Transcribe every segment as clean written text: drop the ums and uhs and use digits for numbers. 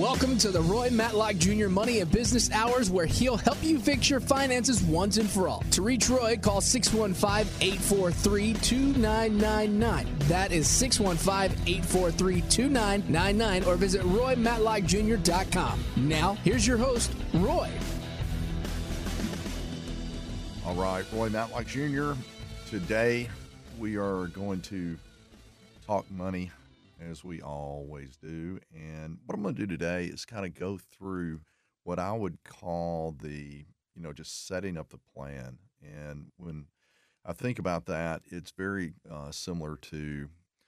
Welcome to the Roy Matlock Jr. Money and Business Hours, where he'll help you fix your finances once and for all. To reach Roy, call 615-843-2999. That is 615-843-2999, or visit RoyMatlockJr.com. Now, here's your host, Roy. All right, Roy Matlock Jr. Today, we are going to talk money, as we always do. And what I'm going to do today is kind of go through what I would call the, just setting up the plan. And when I think about that, it's very similar to,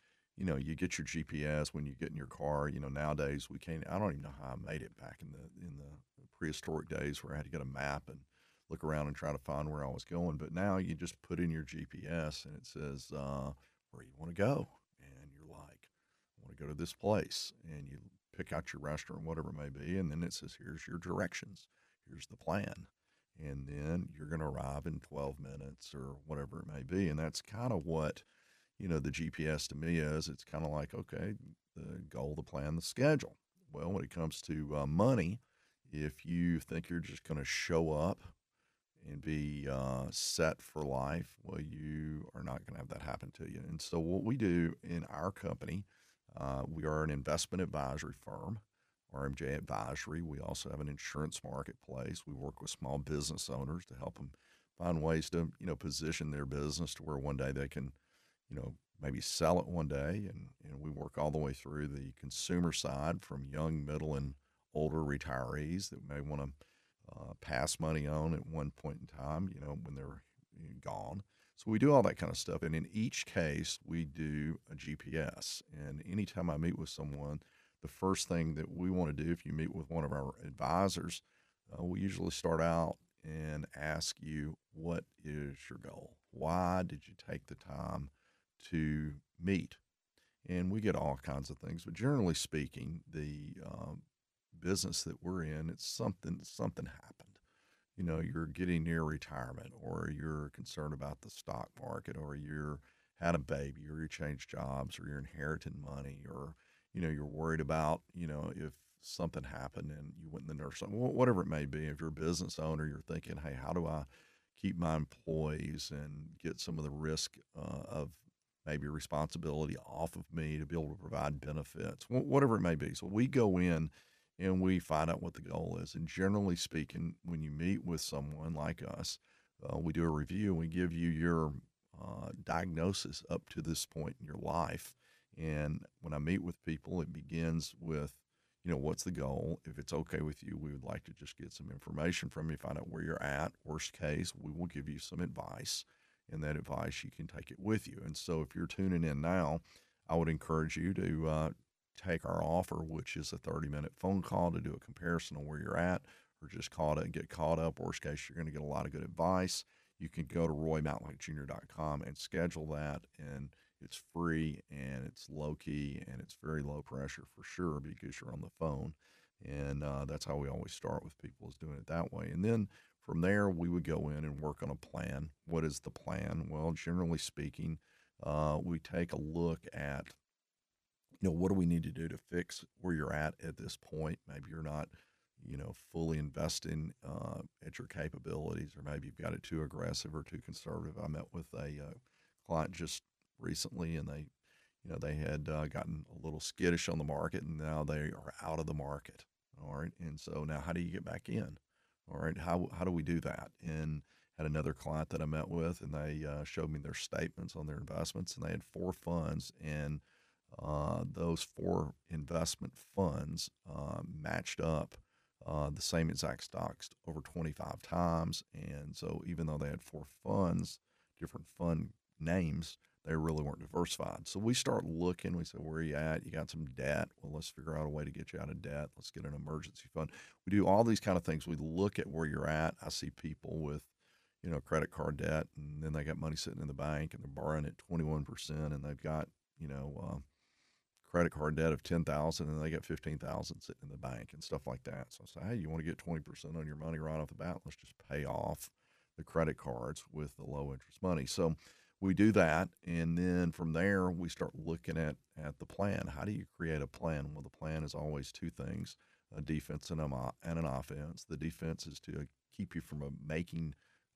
you get your GPS when you get in your car. Nowadays I don't even know how I made it back in the prehistoric days where I had to get a map and look around and try to find where I was going. But now you just put in your GPS and it says where you want to go. And you're like, I want to go to this place. And you pick out your restaurant, whatever it may be. And then it says, here's your directions. Here's the plan. And then you're going to arrive in 12 minutes or whatever it may be. And that's kind of what, the GPS to me is. It's kind of like, okay, the goal, the plan, the schedule. Well, when it comes to money, if you think you're just going to show up and be set for life, well, you are not going to have that happen to you. And so what we do in our company, we are an investment advisory firm, RMJ Advisory. We also have an insurance marketplace. We work with small business owners to help them find ways to, position their business to where one day they can, maybe sell it one day. And we work all the way through the consumer side, from young, middle, and older retirees that may want to pass money on at one point in time, when they're gone. So we do all that kind of stuff. And in each case, we do a GPS. And anytime I meet with someone, the first thing that we want to do, if you meet with one of our advisors, we usually start out and ask you, what is your goal? Why did you take the time to meet? And we get all kinds of things. But generally speaking, the business that we're in, it's something happened. You're getting near retirement, or you're concerned about the stock market, or you're had a baby, or you changed jobs, or you're inheriting money, or you're worried about if something happened and you went in the nursing, whatever it may be. If you're a business owner, you're thinking, hey, how do I keep my employees and get some of the risk of maybe responsibility off of me to be able to provide benefits, whatever it may be. So we go in and we find out what the goal is. And generally speaking, when you meet with someone like us, we do a review and we give you your diagnosis up to this point in your life. And when I meet with people, it begins with, what's the goal? If it's okay with you, we would like to just get some information from you, find out where you're at. Worst case, we will give you some advice, and that advice, you can take it with you. And so if you're tuning in now, I would encourage you to take our offer, which is a 30-minute phone call to do a comparison on where you're at, or just call it and get caught up. Worst case, you're going to get a lot of good advice. You can go to RoyMatlockJr.com and schedule that, and it's free, and it's low-key, and it's very low pressure for sure, because you're on the phone. And that's how we always start with people, is doing it that way. And then from there, we would go in and work on a plan. What is the plan? Well, generally speaking, we take a look at, what do we need to do to fix where you're at this point? Maybe you're not, fully investing at your capabilities, or maybe you've got it too aggressive or too conservative. I met with a client just recently, and they had gotten a little skittish on the market, and now they are out of the market. All right. And so now, how do you get back in? All right. How do we do that? And had another client that I met with, and they showed me their statements on their investments, and they had 4 funds, and those 4 investment funds matched up the same exact stocks over 25 times. And so even though they had 4 funds, different fund names, they really weren't diversified. So we start looking, we say, where are you at? You got some debt. Well, let's figure out a way to get you out of debt. Let's get an emergency fund. We do all these kind of things. We look at where you're at. I see people with, credit card debt, and then they got money sitting in the bank, and they're borrowing at 21%, and they've got, credit card debt of $10,000, and they got $15,000 sitting in the bank and stuff like that. So I say, hey, you want to get 20% on your money right off the bat? Let's just pay off the credit cards with the low interest money. So we do that, and then from there we start looking at the plan. How do you create a plan? Well, the plan is always 2 things: a defense and an offense. The defense is to keep you from making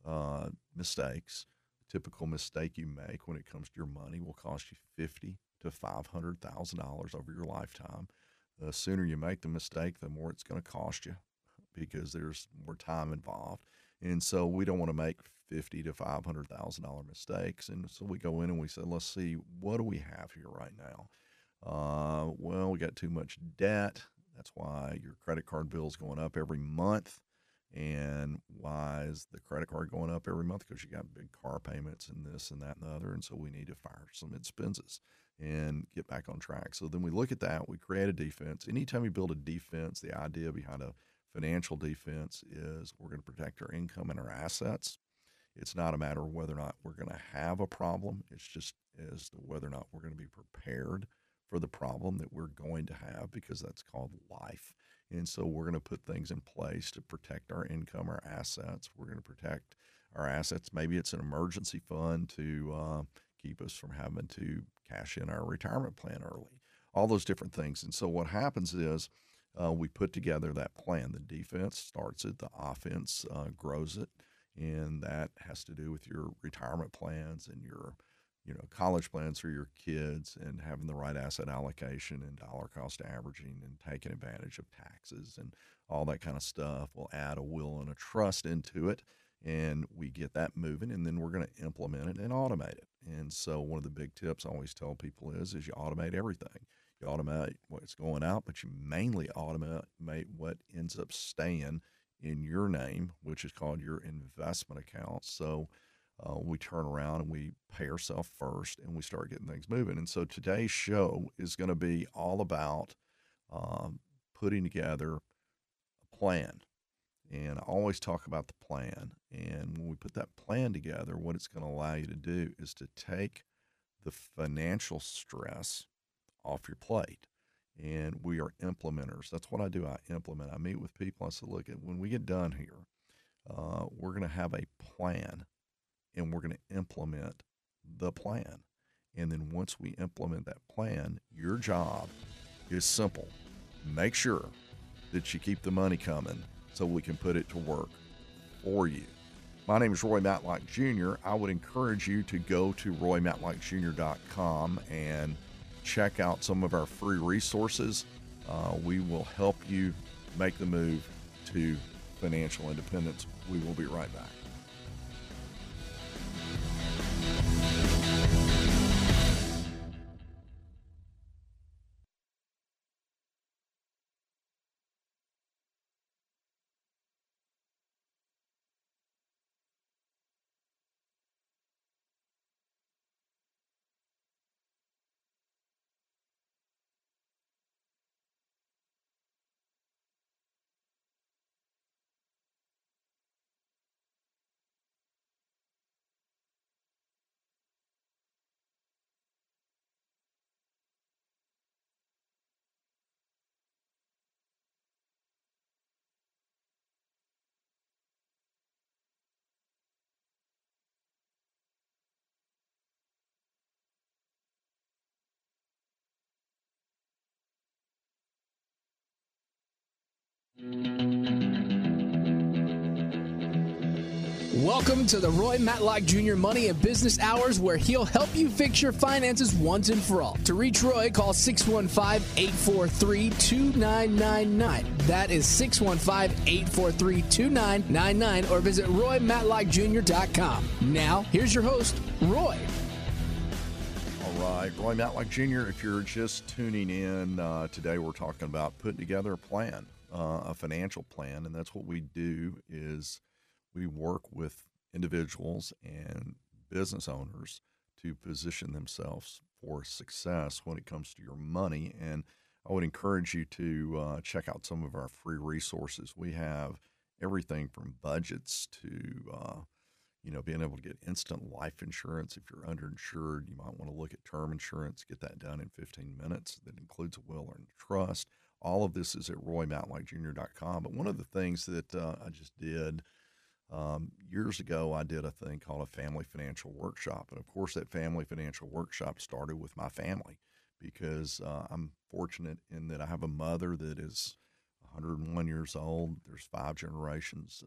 mistakes. A typical mistake you make when it comes to your money will cost you $50,000 to $500,000 over your lifetime. The sooner you make the mistake, the more it's going to cost you because there's more time involved. And so we don't want to make $50,000 to $500,000 mistakes. And so we go in and we say, let's see, what do we have here right now? Well, we got too much debt. That's why your credit card bill is going up every month. And why is the credit card going up every month? Because you got big car payments and this and that and the other. And so we need to fire some expenses and get back on track. So then we look at that. We create a defense. Anytime you build a defense, the idea behind a financial defense is we're going to protect our income and our assets. It's not a matter of whether or not we're going to have a problem. It's just as to whether or not we're going to be prepared for the problem that we're going to have, because that's called life. And so we're going to put things in place to protect our income, our assets. We're going to protect our assets. Maybe it's an emergency fund to keep us from having to cash in our retirement plan early, all those different things. And so what happens is we put together that plan. The defense starts it, the offense grows it, and that has to do with your retirement plans and your college plans for your kids and having the right asset allocation and dollar cost averaging and taking advantage of taxes and all that kind of stuff. We'll add a will and a trust into it, and we get that moving, and then we're going to implement it and automate it. And so one of the big tips I always tell people is you automate everything. You automate what's going out, but you mainly automate what ends up staying in your name, which is called your investment account. So we turn around and we pay ourselves first, and we start getting things moving. And so today's show is going to be all about putting together a plan. And I always talk about the plan. And when we put that plan together, what it's going to allow you to do is to take the financial stress off your plate. And we are implementers. That's what I do. I implement. I meet with people. I say, look, when we get done here, we're going to have a plan, and we're going to implement the plan. And then once we implement that plan, your job is simple. Make sure that you keep the money coming so we can put it to work for you. My name is Roy Matlock Jr. I would encourage you to go to roymatlockjr.com and check out some of our free resources. We will help you make the move to financial independence. We will be right back. Welcome to the Roy Matlock Jr. Money and Business Hours, where he'll help you fix your finances once and for all. To reach Roy, call 615-843-2999. That is 615-843-2999, or visit roymatlockjr.com. Now, here's your host, Roy. All right, Roy Matlock Jr., if you're just tuning in, today we're talking about putting together a plan, a financial plan, and that's what we do is we work with individuals and business owners to position themselves for success when it comes to your money. And I would encourage you to check out some of our free resources. We have everything from budgets to, being able to get instant life insurance. If you're underinsured, you might want to look at term insurance, get that done in 15 minutes. That includes a will and a trust. All of this is at roymatlockjr.com. But one of the things that I just did years ago, I did a thing called a family financial workshop. And of course, that family financial workshop started with my family because I'm fortunate in that I have a mother that is 101 years old. There's 5 generations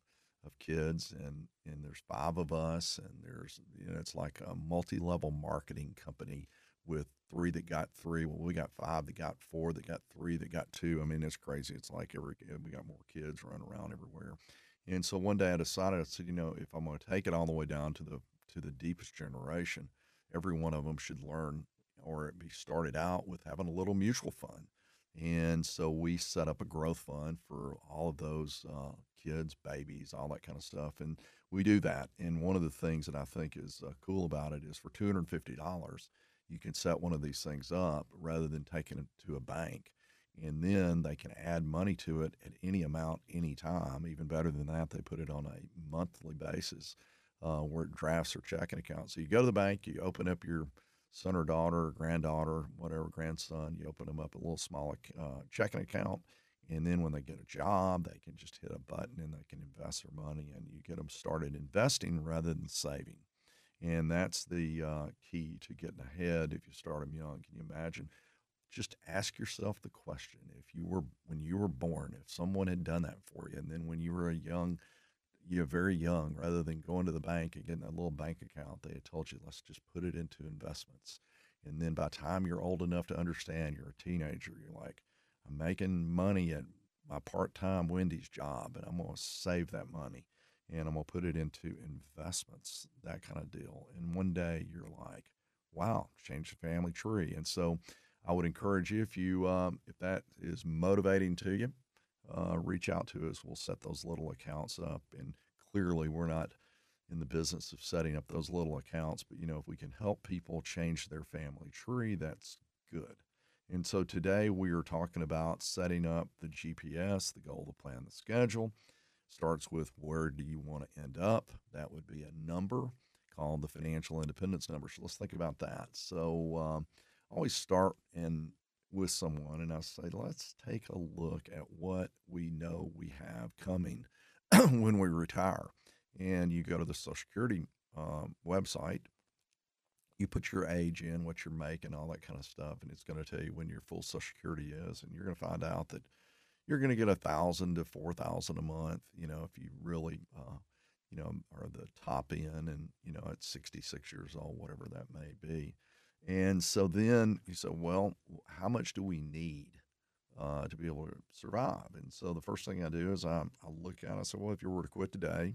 of kids, and there's 5 of us, and there's it's like a multi-level marketing company with 3 that got 3. Well, we got 5 that got 4, that got 3, that got 2. I mean, it's crazy. It's like we got more kids running around everywhere. And so one day I decided, I said, if I'm going to take it all the way down to the deepest generation, every one of them should learn or be started out with having a little mutual fund. And so we set up a growth fund for all of those kids, babies, all that kind of stuff. And we do that. And one of the things that I think is cool about it is for $250, you can set one of these things up rather than taking it to a bank. And then they can add money to it at any amount, anytime. Even better than that, they put it on a monthly basis where it drafts their checking account. So you go to the bank, you open up your son or daughter, or granddaughter, whatever, grandson, you open them up a little small checking account. And then when they get a job, they can just hit a button and they can invest their money, and you get them started investing rather than saving. And that's the key to getting ahead if you start them young. Can you imagine? Just ask yourself the question: when you were born, if someone had done that for you, and then when you were you're very young, rather than going to the bank and getting a little bank account, they had told you, let's just put it into investments. And then by the time you're old enough to understand, you're a teenager, you're like, I'm making money at my part-time Wendy's job, and I'm going to save that money, and I'm going to put it into investments, that kind of deal. And one day you're like, wow, change the family tree. And so I would encourage you, if that is motivating to you, reach out to us. We'll set those little accounts up. And clearly, we're not in the business of setting up those little accounts, but if we can help people change their family tree, that's good. And so today we are talking about setting up the GPS, the goal, the plan, the schedule. Starts with, where do you want to end up? That would be a number called the financial independence number. So let's think about that. So I always start with someone, and I say, let's take a look at what we know we have coming when we retire. And you go to the Social Security website, you put your age in, what you're making, all that kind of stuff, and it's going to tell you when your full Social Security is, and you're going to find out that you're going to get $1,000 to $4,000 a month. If you really, are the top end, and at 66 years old, whatever that may be. And so then you say, well, how much do we need to be able to survive? And so the first thing I do is I look at it. I say, well, if you were to quit today,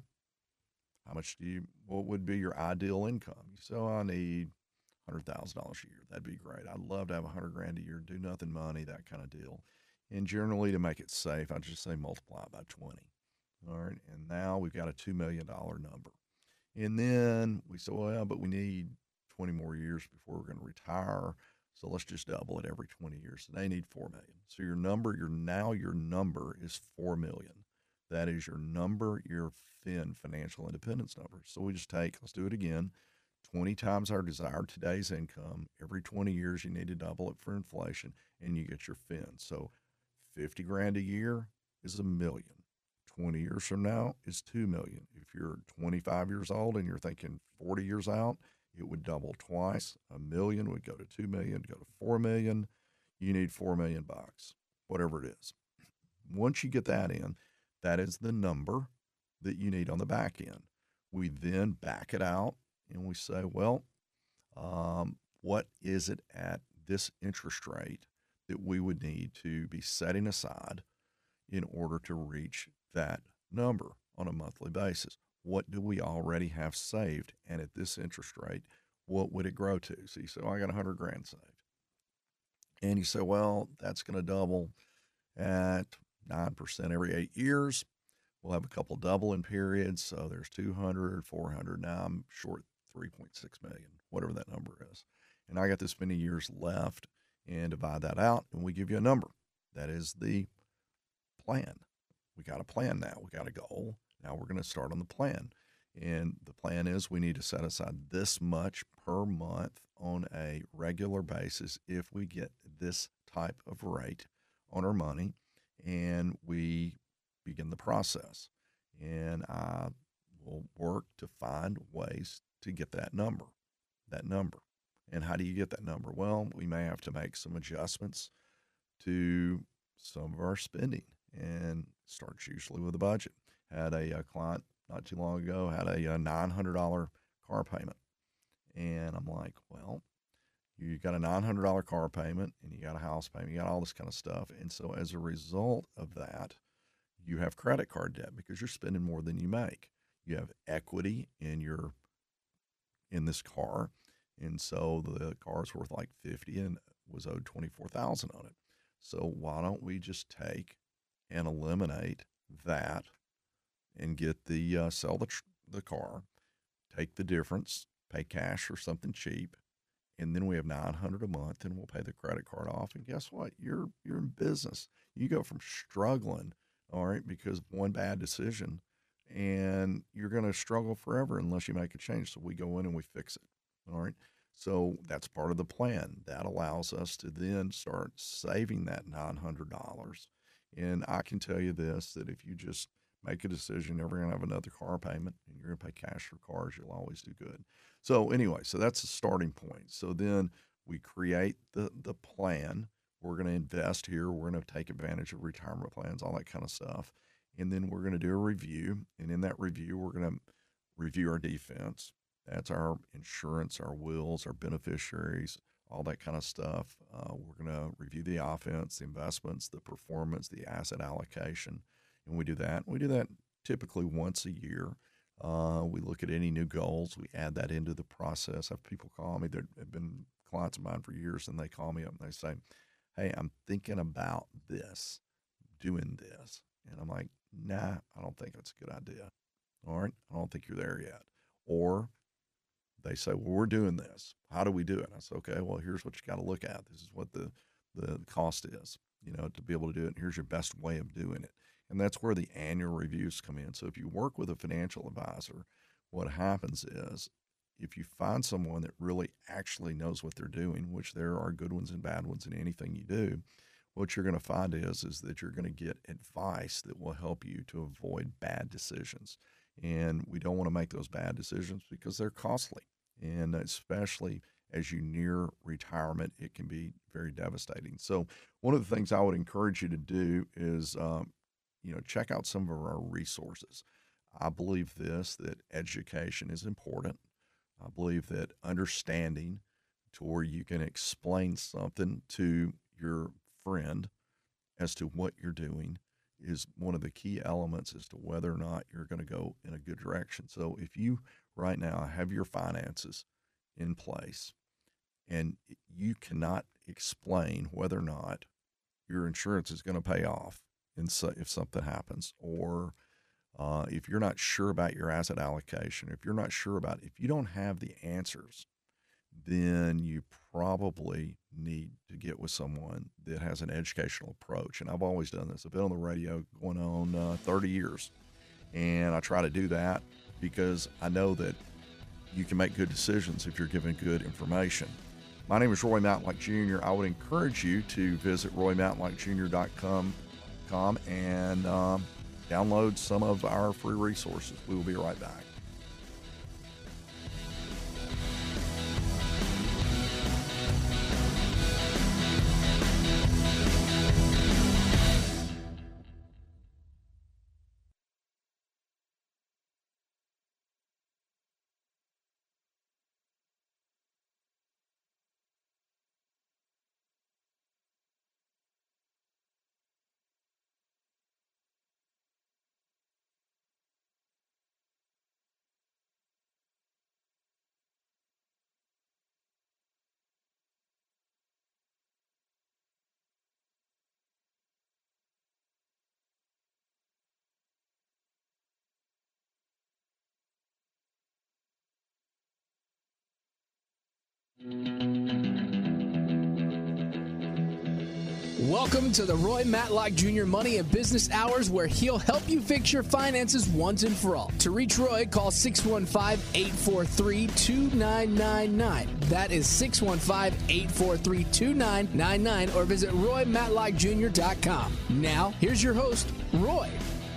what would be your ideal income? You say, oh, I need $100,000 a year. That'd be great. I'd love to have $100,000 a year, do nothing money, that kind of deal. And generally, to make it safe, I just say multiply it by 20. All right. And now we've got a $2 million number. And then we say, well, but we need 20 more years before we're going to retire. So let's just double it every 20 years. So they need 4 million. So your number is 4 million. That is your number, your financial independence number. So let's do it again, 20 times our desired today's income. Every 20 years, you need to double it for inflation, and you get your fin. So 50 grand a year is $1 million. 20 years from now is 2 million. If you're 25 years old and you're thinking 40 years out, it would double twice. $1 million would go to 2 million, go to 4 million. You need $4 million, whatever it is. Once you get that in, that is the number that you need on the back end. We then back it out and we say, well, what is it at this interest rate that we would need to be setting aside in order to reach that number on a monthly basis? What do we already have saved? And at this interest rate, what would it grow to? So you say, I got 100 grand saved. And you say, well, that's going to double at 9% every 8 years. We'll have a couple doubling periods. So there's 200, 400. Now I'm short 3.6 million, whatever that number is. And I got this many years left, and divide that out, and we give you a number. That is the plan. We got a plan now. We got a goal. Now we're going to start on the plan. And the plan is we need to set aside this much per month on a regular basis if we get this type of rate on our money, and we begin the process. And I will work to find ways to get that number. And how do you get that number? Well, we may have to make some adjustments to some of our spending. and starts usually with a budget. Had a client not too long ago, had a $900 car payment. And I'm like, well, you got a $900 car payment and you got a house payment, you got all this kind of stuff. And so as a result of that, you have credit card debt because you're spending more than you make. You have equity in this car. And so the car's worth like 50 and was owed 24,000 on it. So why don't we just take and eliminate that and get sell the car, take the difference, pay cash or something cheap, and then we have $900 a month, and we'll pay the credit card off. And guess what? You're in business. You go from struggling, all right, because of one bad decision, and you're going to struggle forever unless you make a change. So we go in and we fix it, all right? So that's part of the plan. That allows us to then start saving that $900. And I can tell you this, that if you just make a decision, never going to have another car payment, and you're going to pay cash for cars, you'll always do good. So anyway, so that's the starting point. So then we create the plan. We're going to invest here. We're going to take advantage of retirement plans, all that kind of stuff. And then we're going to do a review. And in that review, we're going to review our defense. That's our insurance, our wills, our beneficiaries, all that kind of stuff. We're going to review the offense, the investments, the performance, the asset allocation. And we do that. We do that typically once a year. We look at any new goals. We add that into the process. I have people call me that have been clients of mine for years, and they call me up and they say, hey, I'm thinking about doing this. And I'm like, nah, I don't think that's a good idea. All right, I don't think you're there yet. Or they say, well, we're doing this. How do we do it? I say, okay, well, here's what you got to look at. This is what the cost is, to be able to do it. And here's your best way of doing it. And that's where the annual reviews come in. So if you work with a financial advisor, what happens is if you find someone that really actually knows what they're doing, which there are good ones and bad ones in anything you do, what you're going to find is that you're going to get advice that will help you to avoid bad decisions. And we don't want to make those bad decisions because they're costly. And especially as you near retirement, it can be very devastating. So one of the things I would encourage you to do is check out some of our resources. I believe that education is important. I believe that understanding to where you can explain something to your friend as to what you're doing is one of the key elements as to whether or not you're going to go in a good direction. So if you right now have your finances in place and you cannot explain whether or not your insurance is going to pay off, and so if something happens, or if you're not sure about your asset allocation, if you don't have the answers, then you probably need to get with someone that has an educational approach. And I've always done this. I've been on the radio going on 30 years, and I try to do that because I know that you can make good decisions if you're given good information. My name is Roy Matlock Jr. I would encourage you to visit roymatlockjr.com and download some of our free resources. We will be right back. Welcome to the Roy Matlock Jr. Money and Business Hours, where he'll help you fix your finances once and for all. To reach Roy, call 615-843-2999. That is 615-843-2999, or visit roymatlockjr.com. Now, here's your host, Roy.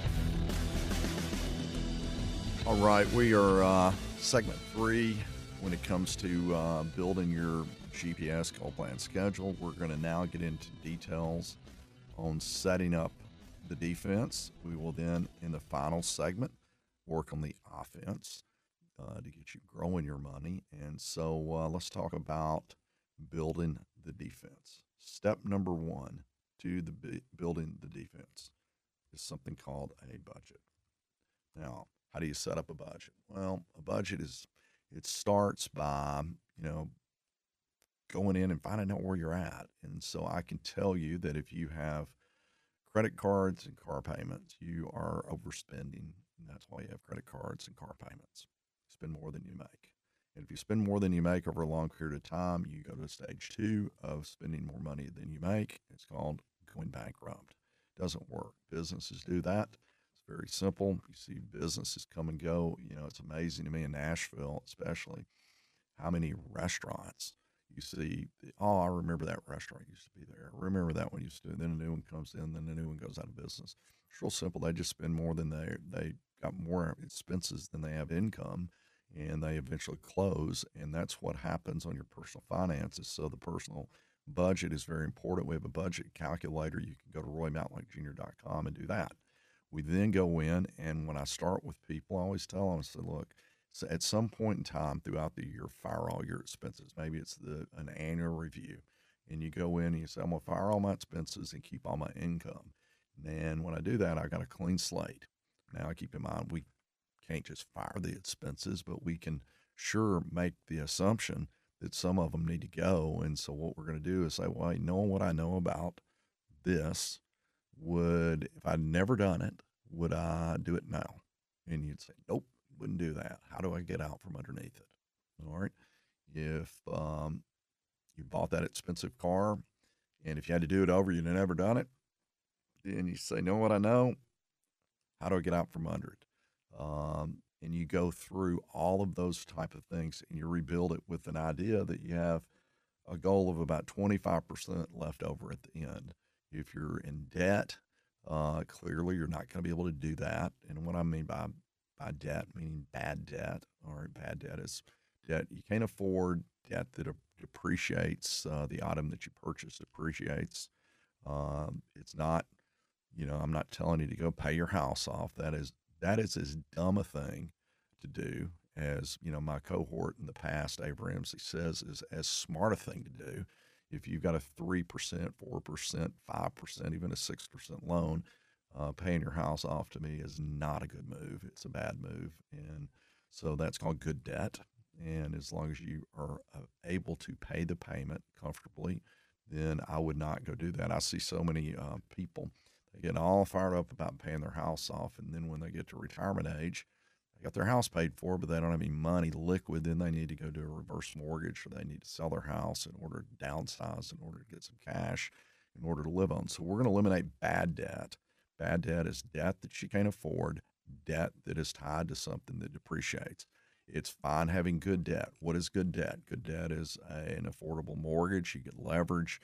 All right, we are segment 3 when it comes to building your GPS call plan schedule. We're going to now get into details on setting up the defense. We will then, in the final segment, work on the offense to get you growing your money. And so let's talk about building the defense. Step number one to building the defense is something called a budget. Now, how do you set up a budget? Well, a budget it starts by, going in and finding out where you're at. And so I can tell you that if you have credit cards and car payments, you are overspending. And that's why you have credit cards and car payments. Spend more than you make. And if you spend more than you make over a long period of time, you go to stage two of spending more money than you make. It's called going bankrupt. It doesn't work. Businesses do that. It's very simple. You see businesses come and go. It's amazing to me in Nashville, especially, how many restaurants you see. I remember that restaurant used to be there. I remember that one used to. Then a new one comes in, then the new one goes out of business. It's real simple. They just spend more than they got more expenses than they have income, and they eventually close. And that's what happens on your personal finances. So the personal budget is very important. We have a budget calculator. You can go to roymatlockjr.com and do that. We then go in, and when I start with people, I always tell them, I say, look, so at some point in time throughout the year, fire all your expenses. Maybe it's an annual review, and you go in and you say, I'm going to fire all my expenses and keep all my income. And when I do that, I got a clean slate. Now, keep in mind, we can't just fire the expenses, but we can sure make the assumption that some of them need to go. And so what we're going to do is say, well, knowing what I know about this, if I'd never done it, would I do it now? And you'd say, nope, wouldn't do that. How do I get out from underneath it? All right. If you bought that expensive car, and if you had to do it over, you'd never done it, then you say, know what I know? How do I get out from under it? And you go through all of those type of things, and you rebuild it with an idea that you have a goal of about 25% left over at the end. If you're in debt, clearly you're not going to be able to do that. And what I mean by debt, meaning bad debt. All right, bad debt is debt you can't afford, debt that depreciates, the item that you purchase depreciates. It's not, I'm not telling you to go pay your house off. That is as dumb a thing to do as, my cohort in the past, Dave Ramsey, says is as smart a thing to do. If you've got a 3%, 4%, 5%, even a 6% loan, paying your house off to me is not a good move. It's a bad move. And so that's called good debt. And as long as you are able to pay the payment comfortably, then I would not go do that. I see so many people, they get all fired up about paying their house off. And then when they get to retirement age, they got their house paid for, but they don't have any money liquid. Then they need to go do a reverse mortgage, or they need to sell their house in order to downsize, in order to get some cash, in order to live on. So we're going to eliminate bad debt. Bad debt is debt that you can't afford, debt that is tied to something that depreciates. It's fine having good debt. What is good debt? Good debt is an affordable mortgage. You get leverage.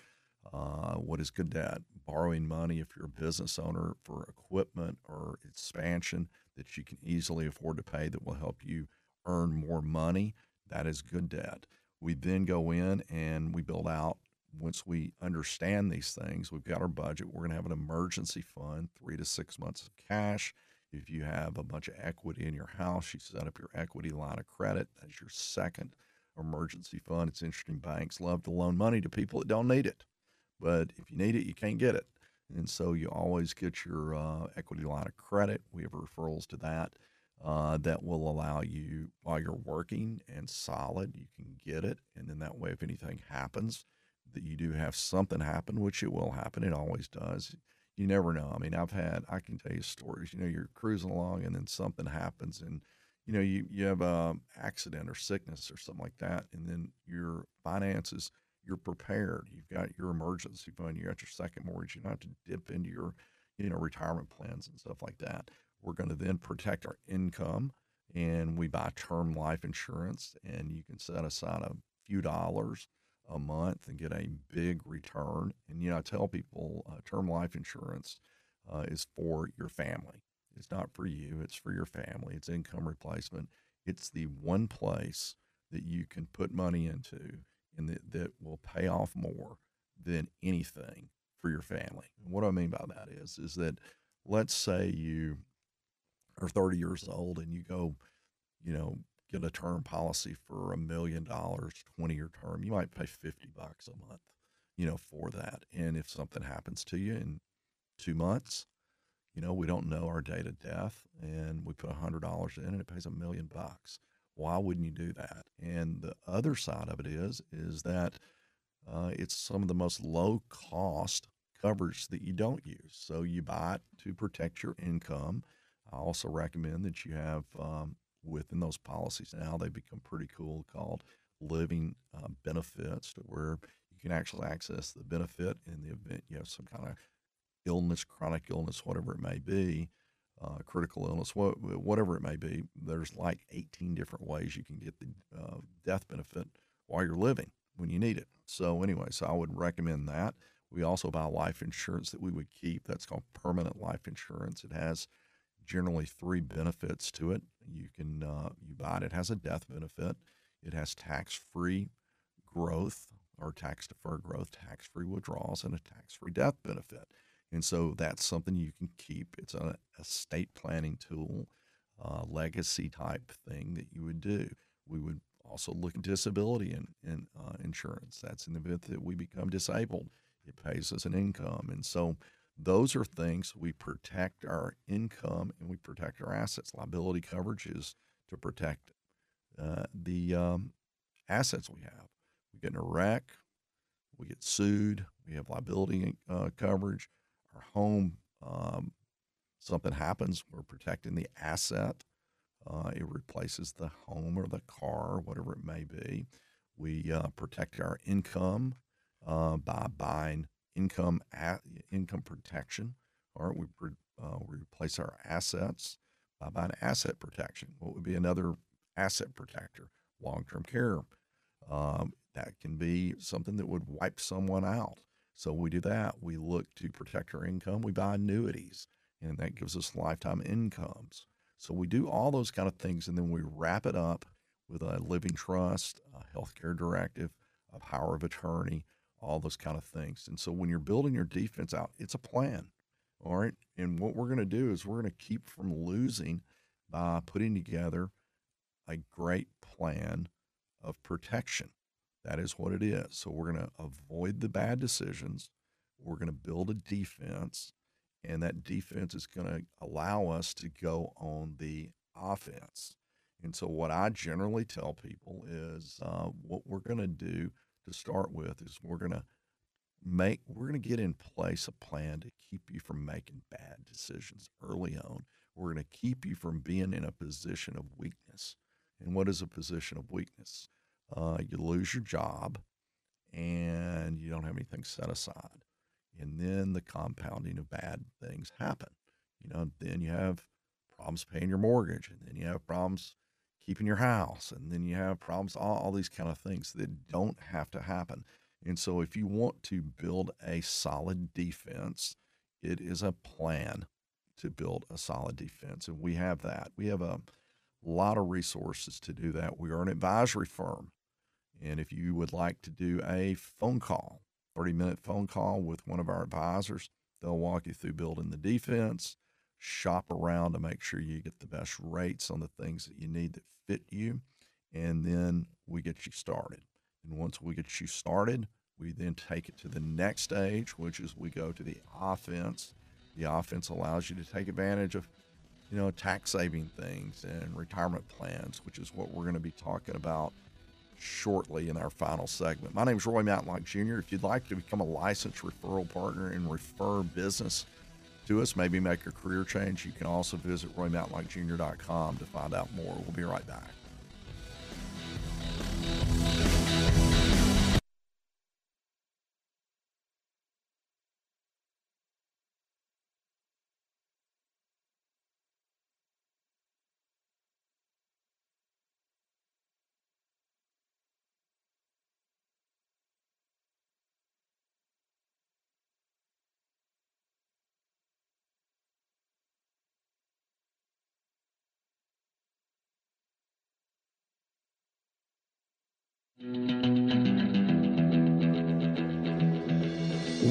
What is good debt? Borrowing money if you're a business owner for equipment or expansion that you can easily afford to pay that will help you earn more money. That is good debt. We then go in and we build out. Once we understand these things, we've got our budget. We're going to have an emergency fund, 3 to 6 months of cash. If you have a bunch of equity in your house, you set up your equity line of credit. That's your second emergency fund. It's interesting. Banks love to loan money to people that don't need it. But if you need it, you can't get it. And so you always get your equity line of credit. We have referrals to that that will allow you, while you're working and solid, you can get it. And then that way, if anything happens, that you do have something happen, which it will happen. It always does. You never know. I mean, I can tell you stories, you're cruising along and then something happens and, you have a accident or sickness or something like that. And then your finances, you're prepared. You've got your emergency fund. You got your second mortgage. You don't have to dip into your, retirement plans and stuff like that. We're going to then protect our income, and we buy term life insurance, and you can set aside a few dollars a month and get a big return. And, I tell people term life insurance is for your family. It's not for you. It's for your family. It's income replacement. It's the one place that you can put money into and that will pay off more than anything for your family. And what I mean by that is that let's say you are 30 years old and you go, get a term policy for $1 million, 20-year term. You might pay $50 a month, for that. And if something happens to you in 2 months, we don't know our date of death, and we put $100 in and it pays $1 million. Why wouldn't you do that? And the other side of it is that it's some of the most low cost coverage that you don't use. So you buy it to protect your income. I also recommend that you have within those policies now, they become pretty cool, called living benefits, to where you can actually access the benefit in the event you have some kind of illness, chronic illness, whatever it may be, critical illness, whatever it may be. There's like 18 different ways you can get the death benefit while you're living when you need it. So anyway, I would recommend that. We also buy life insurance that we would keep. That's called permanent life insurance. It has generally 3 benefits to it. You can you buy it. It has a death benefit. It has tax-free growth or tax-deferred growth, tax-free withdrawals, and a tax-free death benefit. And so that's something you can keep. It's an estate planning tool, legacy type thing that you would do. We would also look at disability insurance. That's in the event that we become disabled. It pays us an income. And so those are things. We protect our income and we protect our assets. Liability coverage is to protect the assets we have. We get in a wreck, we get sued, we have liability coverage. Our home, something happens, we're protecting the asset. It replaces the home or the car, whatever it may be. We protect our income by buying income protection. Or we replace our assets by buying asset protection. What would be another asset protector? Long-term care. That can be something that would wipe someone out. So we do that. We look to protect our income. We buy annuities, and that gives us lifetime incomes. So we do all those kind of things, and then we wrap it up with a living trust, a healthcare directive, a power of attorney, all those kind of things. And so when you're building your defense out, it's a plan, all right? And what we're going to do is we're going to keep from losing by putting together a great plan of protection. That is what it is. So we're going to avoid the bad decisions. We're going to build a defense, and that defense is going to allow us to go on the offense. And so what I generally tell people is what we're going to do to start with is we're going to get in place a plan to keep you from making bad decisions early on. We're going to keep you from being in a position of weakness. And what is a position of weakness? You lose your job and you don't have anything set aside. And then the compounding of bad things happen. Then you have problems paying your mortgage, and then you have problems keeping your house, and then you have problems, all these kind of things that don't have to happen. And so if you want to build a solid defense, it is a plan to build a solid defense. And we have that. We have a lot of resources to do that. We are an advisory firm. And if you would like to do a phone call, 30-minute phone call with one of our advisors, they'll walk you through building the defense, shop around to make sure you get the best rates on the things that you need that fit you, and then we get you started. And once we get you started, we then take it to the next stage, which is we go to the offense. The offense allows you to take advantage of tax saving things and retirement plans, which is what we're going to be talking about shortly in our final segment. My name is Roy Matlock Jr. If you'd like to become a licensed referral partner and refer business to us, maybe make a career change, you can also visit RoyMatlockJr.com to find out more. We'll be right back.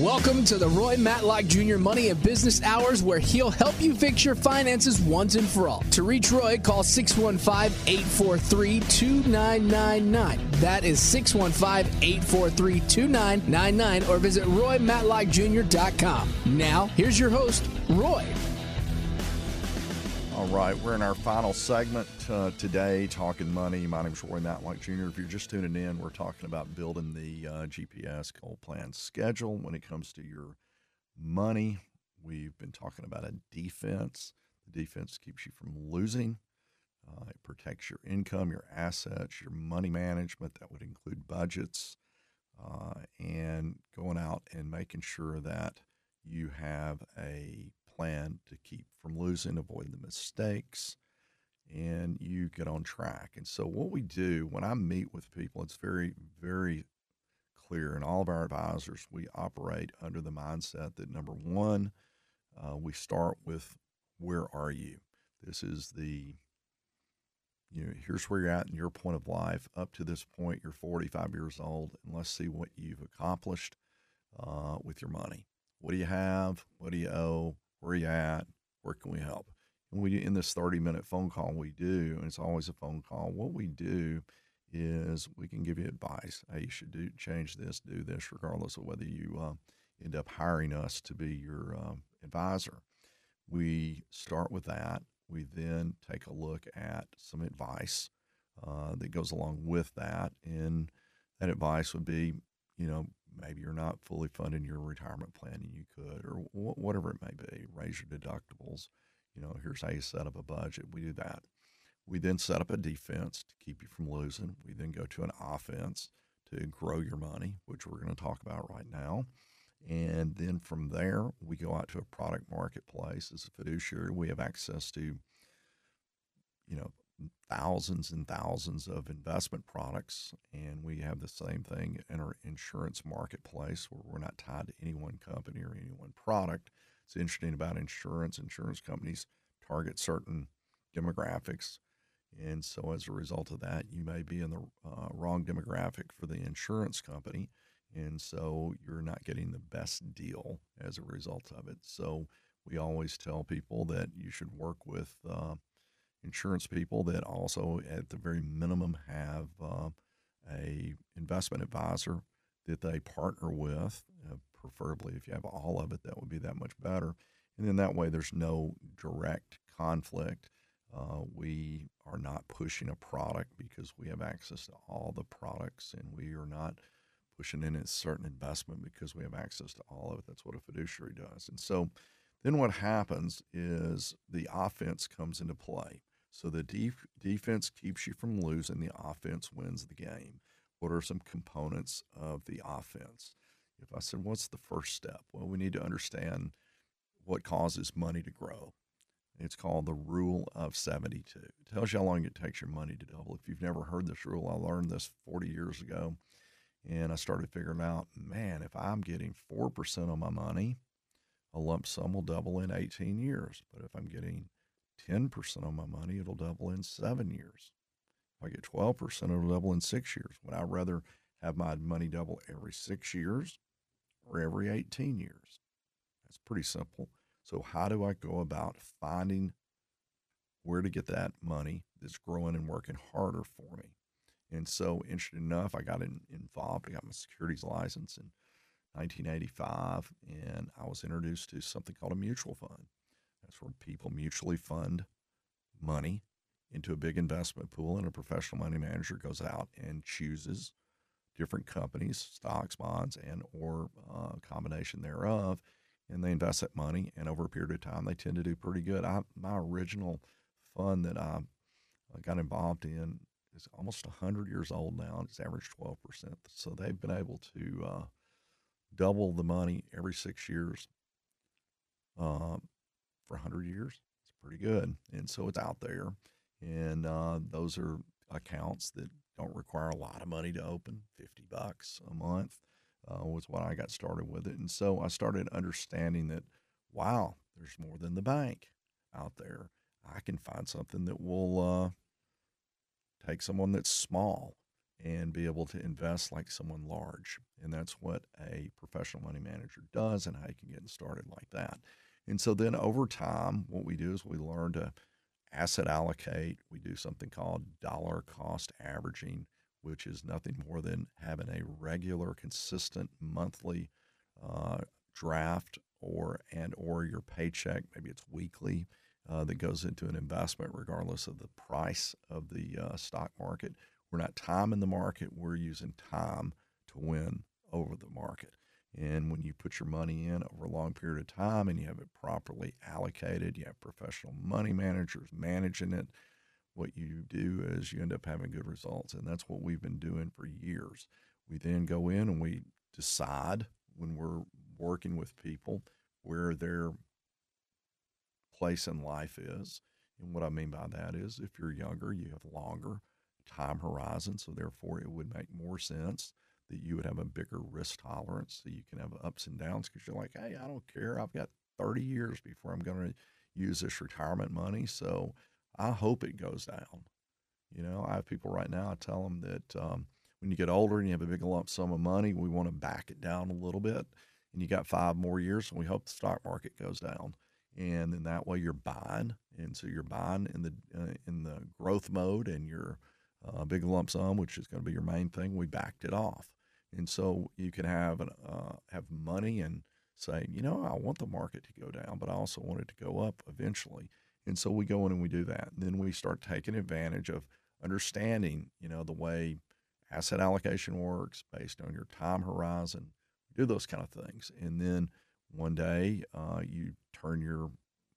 Welcome to the Roy Matlock Jr. Money and Business Hours, where he'll help you fix your finances once and for all. To reach Roy, call 615-843-2999. That is 615-843-2999, or visit RoyMatlockJr.com. Now, here's your host, Roy. All right, we're in our final segment today, talking money. My name is Roy Matlock Jr. If you're just tuning in, we're talking about building the GPS goal plan schedule when it comes to your money. We've been talking about a defense. The defense keeps you from losing. It protects your income, your assets, your money management. That would include budgets and going out and making sure that you have a plan to keep from losing, avoid the mistakes, and you get on track. And so what we do when I meet with people, it's very, very clear. And all of our advisors, we operate under the mindset that, number one, we start with, where are you? This is here's where you're at in your point of life. Up to this point, you're 45 years old, and let's see what you've accomplished with your money. What do you have? What do you owe? Where are you at? Where can we help? And in this 30-minute phone call we do, and it's always a phone call, what we do is we can give you advice. Hey, you should change this, do this, regardless of whether you end up hiring us to be your advisor. We start with that. We then take a look at some advice that goes along with that. And that advice would be, maybe you're not fully funding your retirement plan and you could, or whatever it may be. Raise your deductibles. Here's how you set up a budget. We do that. We then set up a defense to keep you from losing. We then go to an offense to grow your money, which we're going to talk about right now. And then from there, we go out to a product marketplace. As a fiduciary, we have access to, thousands and thousands of investment products, and we have the same thing in our insurance marketplace, where we're not tied to any one company or any one product. It's interesting about insurance companies target certain demographics, and so as a result of that, you may be in the wrong demographic for the insurance company, and so you're not getting the best deal as a result of it. So we always tell people that you should work with insurance people that also, at the very minimum, have a investment advisor that they partner with. Preferably, if you have all of it, that would be that much better. And then that way, there's no direct conflict. We are not pushing a product because we have access to all the products, and we are not pushing in a certain investment because we have access to all of it. That's what a fiduciary does. And so then what happens is the offense comes into play. So the defense keeps you from losing. The offense wins the game. What are some components of the offense? If I said, what's the first step? Well, we need to understand what causes money to grow. It's called the Rule of 72. It tells you how long it takes your money to double. If you've never heard this rule, I learned this 40 years ago, and I started figuring out, man, if I'm getting 4% on my money, a lump sum will double in 18 years. But if I'm getting 10% on my money, it'll double in 7 years. If I get 12%, it'll double in 6 years. Would I rather have my money double every 6 years or every 18 years? That's pretty simple. So how do I go about finding where to get that money that's growing and working harder for me? And so, interesting enough, I got involved. I got my securities license in 1985, and I was introduced to something called a mutual fund. That's where people mutually fund money into a big investment pool, and a professional money manager goes out and chooses different companies, stocks, bonds, and or a combination thereof, and they invest that money, and over a period of time, they tend to do pretty good. My original fund that I got involved in is almost 100 years old now, and it's averaged 12%. So they've been able to double the money every 6 years for 100 years. It's pretty good. And so it's out there. And those are accounts that don't require a lot of money to open. $50 a month was what I got started with it. And so I started understanding that, wow, there's more than the bank out there. I can find something that will take someone that's small and be able to invest like someone large. And that's what a professional money manager does and how you can get started like that. And so then over time, what we do is we learn to asset allocate. We do something called dollar cost averaging, which is nothing more than having a regular, consistent monthly uh, draft or your paycheck. Maybe it's weekly that goes into an investment, regardless of the price of the stock market. We're not timing the market. We're using time to win over the market. And when you put your money in over a long period of time and you have it properly allocated, you have professional money managers managing it, what you do is you end up having good results. And that's what we've been doing for years. We then go in and we decide when we're working with people where their place in life is. And what I mean by that is if you're younger, you have longer time horizon. So therefore, it would make more sense that you would have a bigger risk tolerance so you can have ups and downs because you're like, hey, I don't care. I've got 30 years before I'm going to use this retirement money. So I hope it goes down. I have people right now, I tell them that when you get older and you have a big lump sum of money, we want to back it down a little bit. And you got 5 more years, and we hope the stock market goes down. And then that way you're buying. And so you're buying in the growth mode and your big lump sum, which is going to be your main thing, we backed it off. And so you can have money and say, I want the market to go down, but I also want it to go up eventually. And so we go in and we do that. And then we start taking advantage of understanding, the way asset allocation works based on your time horizon. We do those kind of things. And then one day you turn your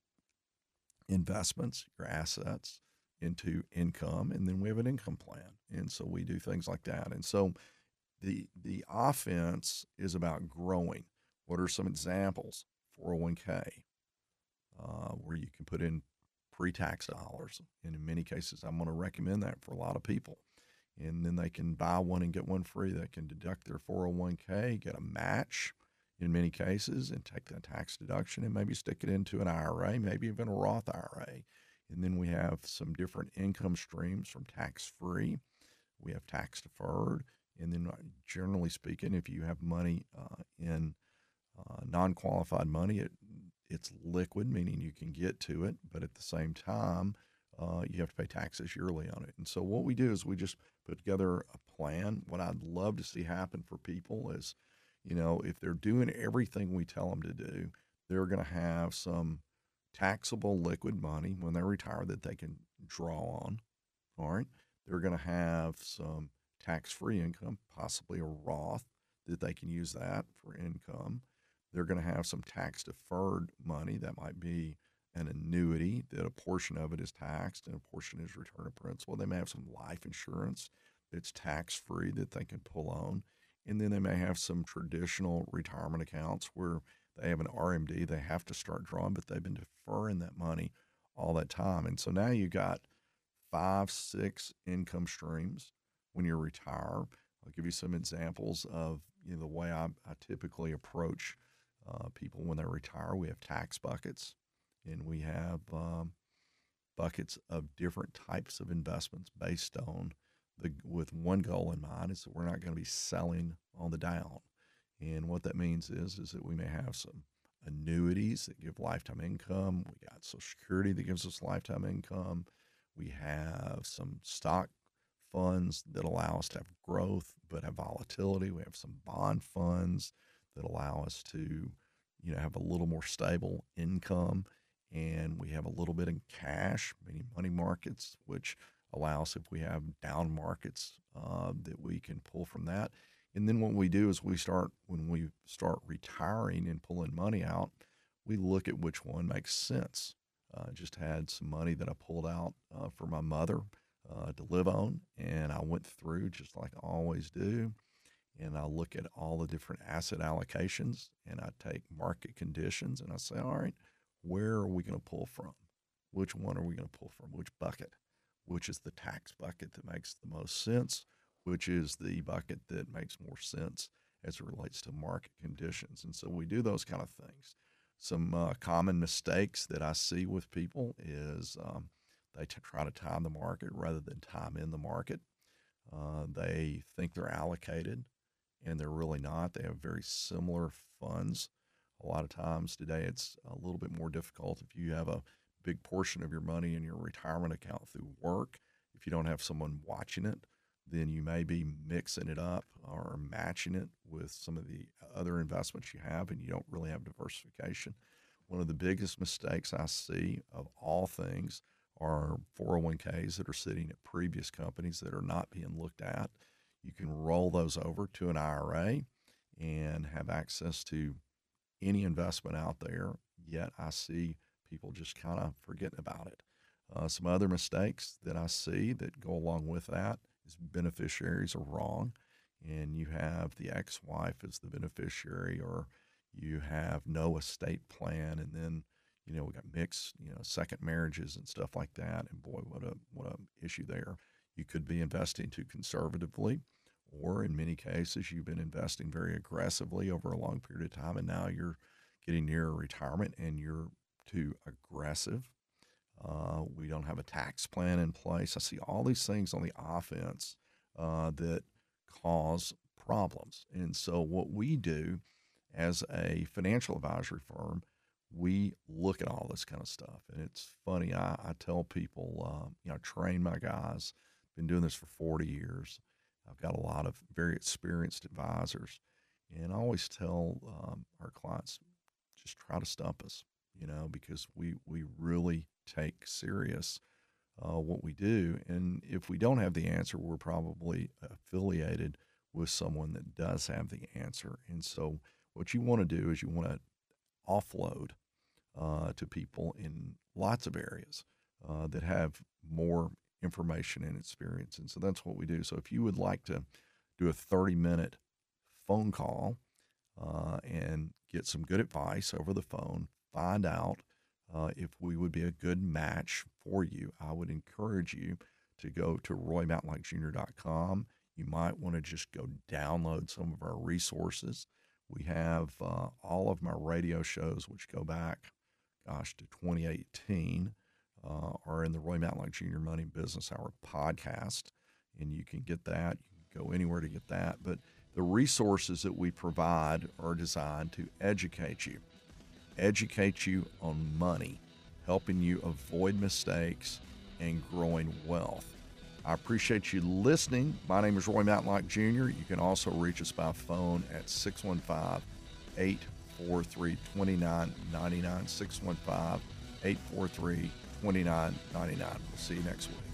investments, your assets into income, and then we have an income plan. And so we do things like that. And so the offense is about growing. What are some examples? 401k, where you can put in pre-tax dollars. And in many cases, I'm going to recommend that for a lot of people. And then they can buy one and get one free. They can deduct their 401k, get a match in many cases, and take that tax deduction and maybe stick it into an IRA, maybe even a Roth IRA. And then we have some different income streams from tax-free. We have tax-deferred. And then generally speaking, if you have money in non-qualified money, it's liquid, meaning you can get to it, but at the same time, you have to pay taxes yearly on it. And so what we do is we just put together a plan. What I'd love to see happen for people is, if they're doing everything we tell them to do, they're going to have some taxable liquid money when they retire that they can draw on. All right. They're going to have some tax-free income, possibly a Roth, that they can use that for income. They're going to have some tax-deferred money. That might be an annuity that a portion of it is taxed and a portion is return of principal. They may have some life insurance that's tax-free that they can pull on. And then they may have some traditional retirement accounts where they have an RMD they have to start drawing, but they've been deferring that money all that time. And so now you got 5, 6 income streams when you retire. I'll give you some examples of the way I typically approach people when they retire. We have tax buckets, and we have buckets of different types of investments based on with one goal in mind is that we're not going to be selling on the down. And what that means is that we may have some annuities that give lifetime income. We got Social Security that gives us lifetime income. We have some stock funds that allow us to have growth but have volatility. We have some bond funds that allow us to, have a little more stable income. And we have a little bit in cash, meaning money markets, which allow us, if we have down markets, that we can pull from that. And then what we do is when we start retiring and pulling money out, we look at which one makes sense. Just had some money that I pulled out for my mother to live on, and I went through just like I always do, and I look at all the different asset allocations, and I take market conditions, and I say, all right, where are we going to pull from? Which one are we going to pull from? Which bucket? Which is the tax bucket that makes the most sense? Which is the bucket that makes more sense as it relates to market conditions? And so we do those kind of things. Some common mistakes that I see with people is they try to time the market rather than time in the market. They think they're allocated, and they're really not. They have very similar funds. A lot of times today, it's a little bit more difficult if you have a big portion of your money in your retirement account through work. If you don't have someone watching it, then you may be mixing it up or matching it with some of the other investments you have, and you don't really have diversification. One of the biggest mistakes I see of all things are 401ks that are sitting at previous companies that are not being looked at. You can roll those over to an IRA and have access to any investment out there, yet I see people just kind of forgetting about it. Some other mistakes that I see that go along with that is beneficiaries are wrong, and you have the ex-wife as the beneficiary, or you have no estate plan, and then we got mixed second marriages and stuff like that. And boy, what a issue there. You could be investing too conservatively, or in many cases, you've been investing very aggressively over a long period of time, and now you're getting near retirement and you're too aggressive. We don't have a tax plan in place. I see all these things on the offense that cause problems. And so what we do as a financial advisory firm, we look at all this kind of stuff. And it's funny, I tell people, I train my guys, been doing this for 40 years. I've got a lot of very experienced advisors. And I always tell our clients, just try to stump us, because we really take serious what we do. And if we don't have the answer, we're probably affiliated with someone that does have the answer. And so what you want to do is you want to offload to people in lots of areas that have more information and experience. And so that's what we do. So if you would like to do a 30-minute phone call and get some good advice over the phone, find out if we would be a good match for you, I would encourage you to go to roymatlockjr.com. You might want to just go download some of our resources. We have all of my radio shows, which go back, to 2018, are in the Roy Matlock Jr. Money Business Hour podcast, and you can get that. You can go anywhere to get that. But the resources that we provide are designed to educate you on money, helping you avoid mistakes and growing wealth. I appreciate you listening. My name is Roy Matlock Jr. You can also reach us by phone at 615-843-2999, 615-843-2999. We'll see you next week.